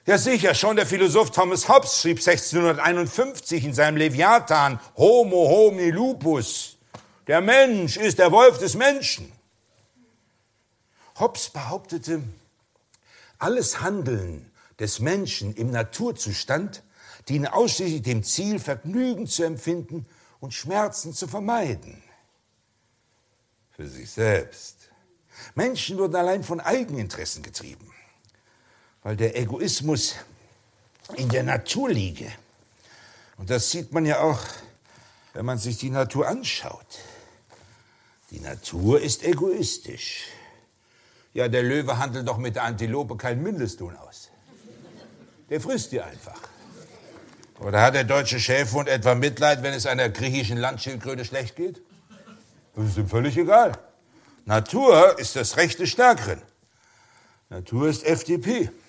Ja sicher, schon der Philosoph Thomas Hobbes schrieb 1651 in seinem Leviathan, Homo homini lupus, der Mensch ist der Wolf des Menschen. Hobbes behauptete, alles Handeln des Menschen im Naturzustand diene ausschließlich dem Ziel, Vergnügen zu empfinden und Schmerzen zu vermeiden. Für sich selbst. Menschen wurden allein von Eigeninteressen getrieben, weil der Egoismus in der Natur liege. Und das sieht man ja auch, wenn man sich die Natur anschaut. Die Natur ist egoistisch. Ja, der Löwe handelt doch mit der Antilope keinen Mindestlohn aus. Der frisst die einfach. Oder hat der deutsche Schäferhund etwa Mitleid, wenn es einer griechischen Landschildkröte schlecht geht? Das ist ihm völlig egal. Natur ist das Recht des Stärkeren. Natur ist FDP.